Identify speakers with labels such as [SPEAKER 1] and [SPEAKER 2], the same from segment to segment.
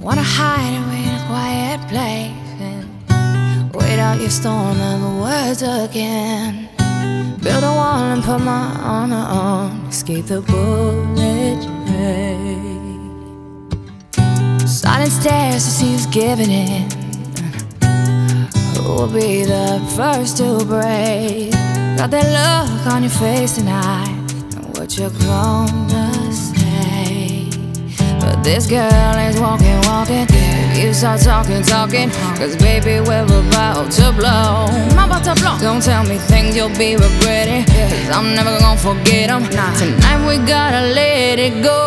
[SPEAKER 1] Wanna hide away in a quiet place and wait out your storm of words again. Build a wall and put my armor on, escape the bullet train. Silent stares to see who's giving in. Who will be the first to break? Got that look on your face tonight, and what you're gonna say. But this girl is walking. If you start talking, cause baby we're about to blow. Don't tell me things you'll be regretting, cause I'm never gonna forget them. Tonight we gotta let it go.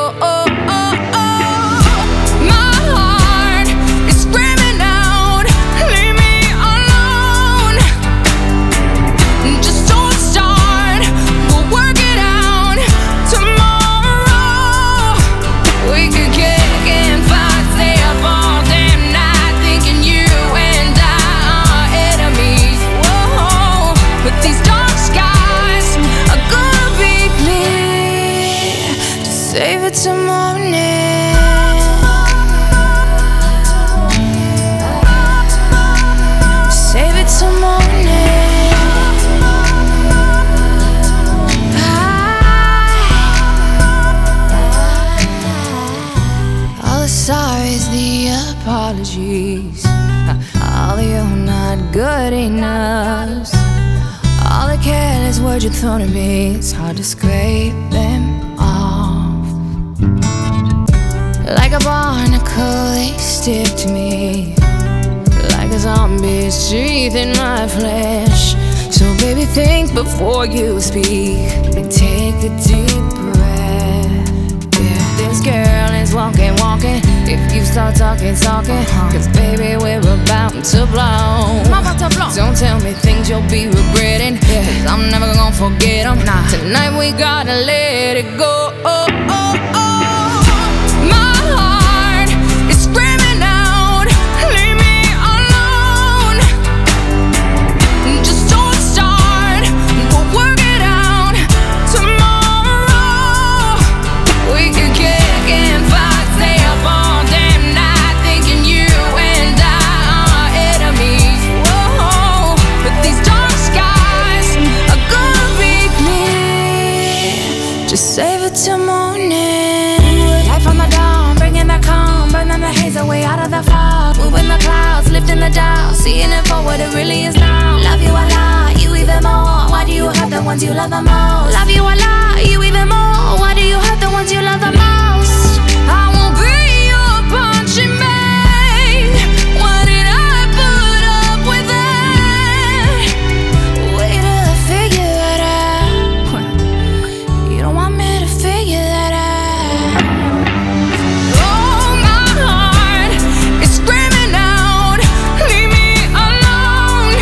[SPEAKER 1] My heart is screaming out, leave me alone. Just don't start, we'll work it out tomorrow. We could kick and fight, stay up all damn night, thinking you and I are enemies. Whoa, but these dark skies are gonna be clear. Just save it till morning. Save it till morning. All the sorries, the apologies, all the you're not good enough, all the careless words you thrown at me, it's hard to scrape them off. Like a barnacle, they stick to me, like a zombie's teeth in my flesh. So baby, think before you speak, and take a deep breath. Yeah, this girl is walking. If you start talking, cause baby we're about to blow. Don't tell me things you'll be regretting, cause I'm never gonna forget them. Tonight we gotta let it go. My heart is screaming out, leave me alone. Just don't start, we'll work it out tomorrow. We could kick and fight, stay up all damn night, thinking you and I are enemies. Whoa, but these dark skies are gonna be clear. Just save it till morning. Light from the dawn, bringing the calm, burning the haze away out of the fog, moving the clouds, lifting the dial, seeing it for what it really is now. Love you a lot, you even more. Why do you hurt the ones you love the most? Love you a lot, you even more. Why do you hurt the ones you love the most? I won't be your punching bag. Why did I put up with that? Way to figure that out. You don't want me to figure that out. Oh, my heart is screaming out, leave me alone.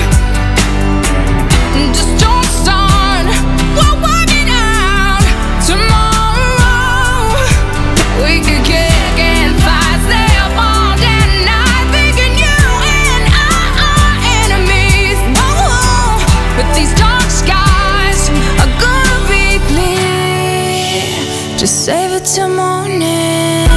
[SPEAKER 1] Just don't start, we'll work it out tomorrow. We could kick and fight, stay up all damn night, thinking you and I are enemies. Oh, but these dark skies are gonna be clear. Just save it till morning.